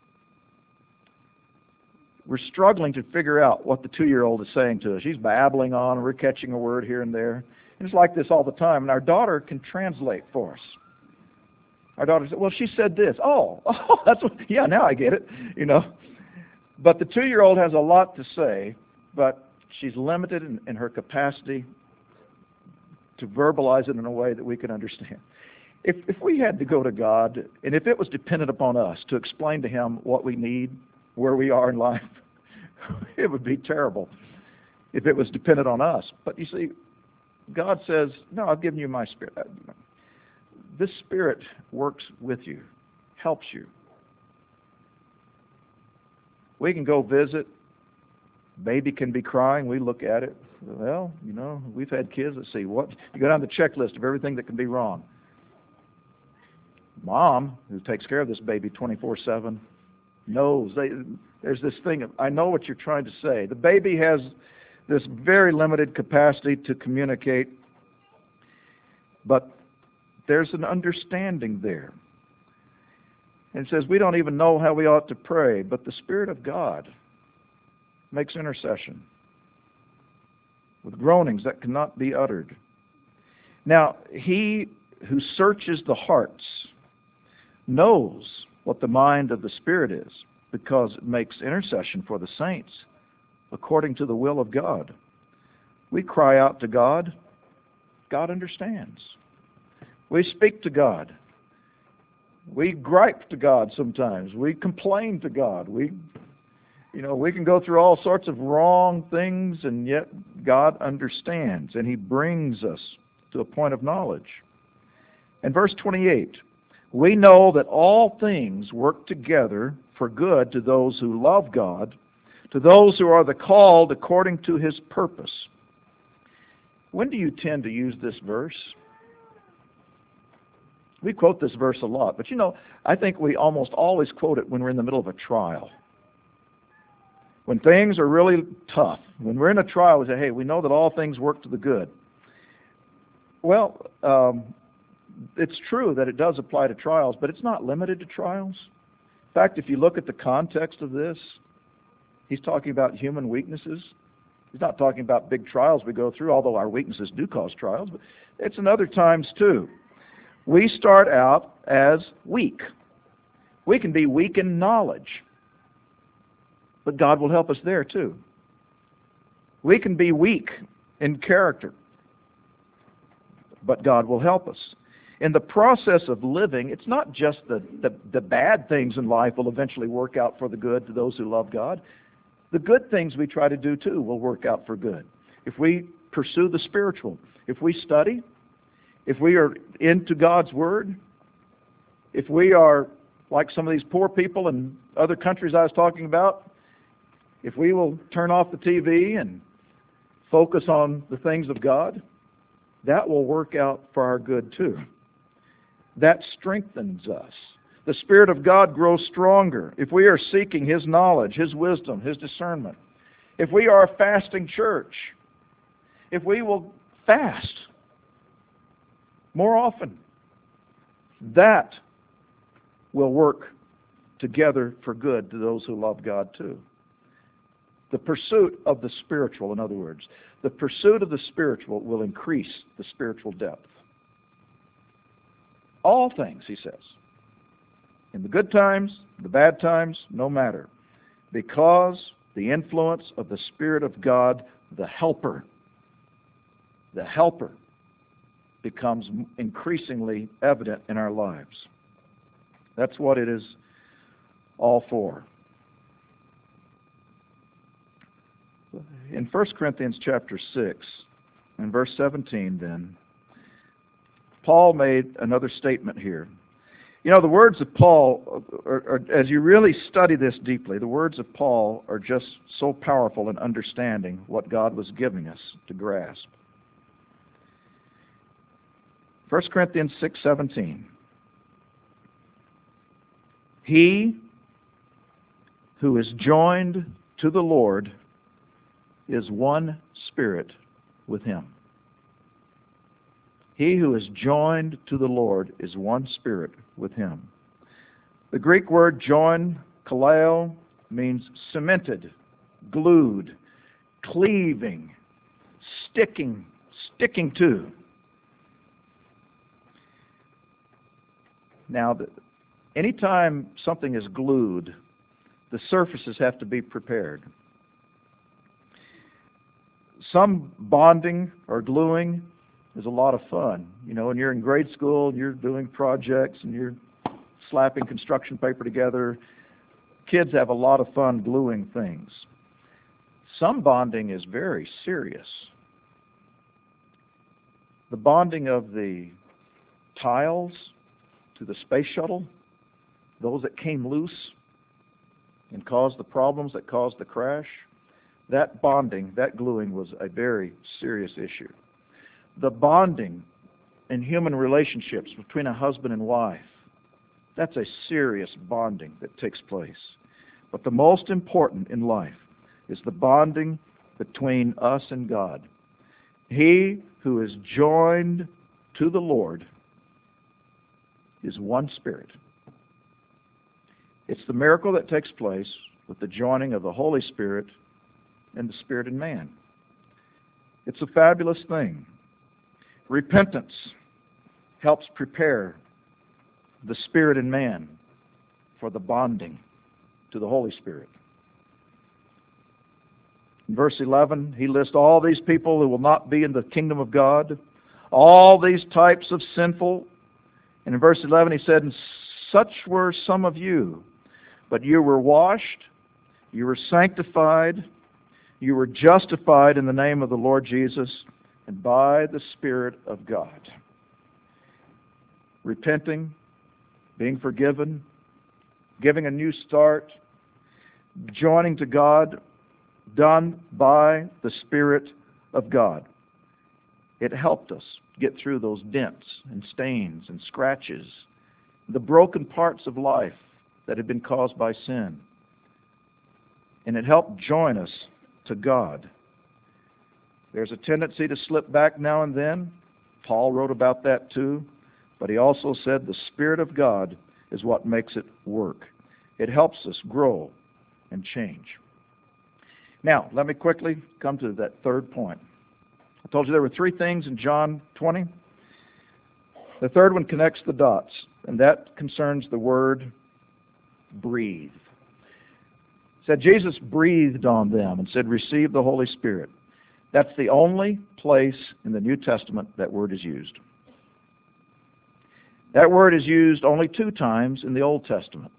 We're struggling to figure out what the two-year-old is saying to us. She's babbling on, and we're catching a word here and there. And it's like this all the time. And our daughter can translate for us. Our daughter said, well, she said this. Oh, oh, that's what, yeah, now I get it, you know. But the two-year-old has a lot to say, but she's limited in, in her capacity to verbalize it in a way that we can understand. If, if we had to go to God, and if it was dependent upon us to explain to Him what we need, where we are in life, it would be terrible if it was dependent on us. But you see, God says, no, I've given you my Spirit. This Spirit works with you, helps you. We can go visit. Baby can be crying. We look at it. Well, you know, we've had kids that see what you go down the checklist of everything that can be wrong. Mom, who takes care of this baby twenty-four seven, knows. They, there's this thing of, I know what you're trying to say. The baby has this very limited capacity to communicate, but there's an understanding there. And it says we don't even know how we ought to pray, but the Spirit of God makes intercession with groanings that cannot be uttered. Now, He who searches the hearts knows what the mind of the Spirit is, because it makes intercession for the saints according to the will of God. We cry out to God. God understands. We speak to God. We gripe to God sometimes. We complain to God. We, you know, we can go through all sorts of wrong things, and yet God understands, and He brings us to a point of knowledge. In verse twenty-eight, we know that all things work together for good to those who love God, to those who are the called according to His purpose. When do you tend to use this verse? We quote this verse a lot, but you know, I think we almost always quote it when we're in the middle of a trial. When things are really tough, when we're in a trial, we say, hey, we know that all things work to the good. Well, um, it's true that it does apply to trials, but it's not limited to trials. In fact, if you look at the context of this, he's talking about human weaknesses. He's not talking about big trials we go through, although our weaknesses do cause trials, but it's in other times too. We start out as weak. We can be weak in knowledge, but God will help us there too. We can be weak in character, but God will help us. In the process of living, it's not just the, the, the bad things in life will eventually work out for the good to those who love God. The good things we try to do too will work out for good. If we pursue the spiritual, if we study, if we are into God's Word, if we are like some of these poor people in other countries I was talking about, if we will turn off the T V and focus on the things of God, that will work out for our good too. That strengthens us. The Spirit of God grows stronger if we are seeking His knowledge, His wisdom, His discernment. if we are a fasting church, if we will fast more often, that will work together for good to those who love God too. The pursuit of the spiritual, in other words, the pursuit of the spiritual will increase the spiritual depth. All things, he says, in the good times, the bad times, no matter, because the influence of the Spirit of God, the helper, the helper becomes increasingly evident in our lives. That's what it is all for. In First Corinthians chapter six, in verse seventeen then, Paul made another statement here. You know, the words of Paul, are, are, as you really study this deeply, the words of Paul are just so powerful in understanding what God was giving us to grasp. First Corinthians six seventeen. He who is joined to the Lord is one spirit with him. He who is joined to the Lord is one spirit with him. The Greek word join, kaleo, means cemented, glued, cleaving, sticking, sticking to. Now, anytime something is glued, the surfaces have to be prepared. Some bonding or gluing is a lot of fun. You know, when you're in grade school and you're doing projects and you're slapping construction paper together, kids have a lot of fun gluing things. Some bonding is very serious. The bonding of the tiles to the space shuttle, those that came loose and caused the problems that caused the crash, that bonding, that gluing was a very serious issue. The bonding in human relationships between a husband and wife, that's a serious bonding that takes place. But the most important in life is the bonding between us and God. He who is joined to the Lord is one spirit. It's the miracle that takes place with the joining of the Holy Spirit and the Spirit in man. It's a fabulous thing. Repentance helps prepare the Spirit in man for the bonding to the Holy Spirit. In verse eleven, he lists all these people who will not be in the kingdom of God, all these types of sinful. And in verse eleven he said, "And such were some of you, but you were washed, you were sanctified, you were justified in the name of the Lord Jesus and by the Spirit of God." Repenting, being forgiven, giving a new start, joining to God, done by the Spirit of God. It helped us get through those dents and stains and scratches, the broken parts of life that had been caused by sin. And it helped join us to God. There's a tendency to slip back now and then. Paul wrote about that too. But he also said the Spirit of God is what makes it work. It helps us grow and change. Now, let me quickly come to that third point. I told you there were three things in John twenty. The third one connects the dots, and that concerns the word breathe. It said Jesus breathed on them and said, "Receive the Holy Spirit." That's the only place in the New Testament that word is used. That word is used only two times in the Old Testament.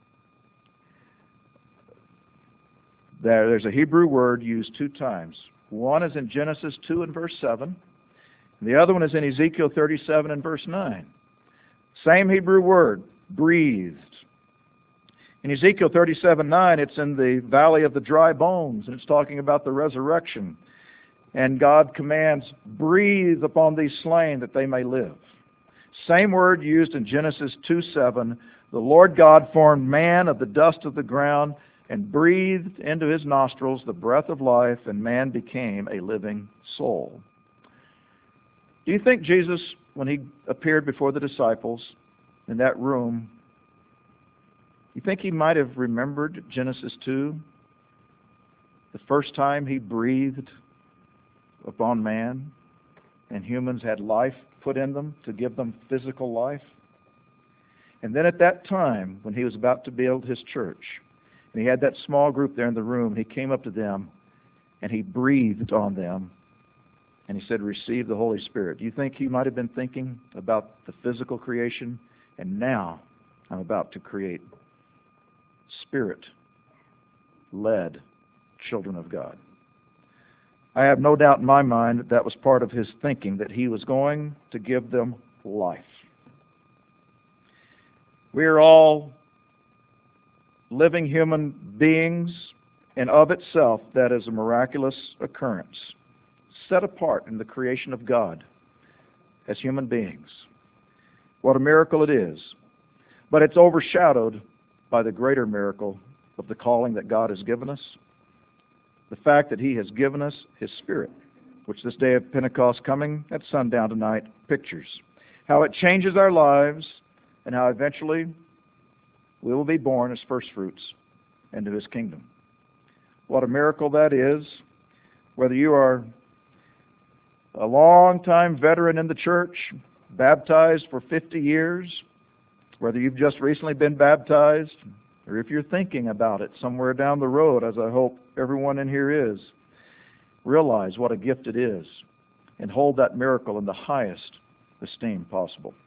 There, there's a Hebrew word used two times. One is in Genesis two and verse seven. And the other one is in Ezekiel thirty-seven and verse nine. Same Hebrew word, breathed. In Ezekiel thirty-seven nine, it's in the valley of the dry bones, and it's talking about the resurrection. And God commands, breathe upon these slain that they may live. Same word used in Genesis two seven. The Lord God formed man of the dust of the ground and breathed into his nostrils the breath of life, and man became a living soul. Do you think Jesus, when he appeared before the disciples in that room, you think he might have remembered Genesis two, the first time he breathed upon man and humans had life put in them to give them physical life? And then at that time, when he was about to build his church, and he had that small group there in the room, he came up to them and he breathed on them and he said, receive the Holy Spirit. Do you think he might have been thinking about the physical creation? And now I'm about to create Spirit-led children of God. I have no doubt in my mind that that was part of his thinking, that he was going to give them life. We are all living human beings, and of itself that is a miraculous occurrence, set apart in the creation of God as human beings. What a miracle it is. But it's overshadowed by the greater miracle of the calling that God has given us, the fact that he has given us his Spirit, which this day of Pentecost coming at sundown tonight pictures. How it changes our lives, and how eventually we will be born as first fruits into his kingdom. What a miracle that is. Whether you are a long-time veteran in the church, baptized for fifty years, whether you've just recently been baptized, or if you're thinking about it somewhere down the road, as I hope everyone in here is, realize what a gift it is and hold that miracle in the highest esteem possible.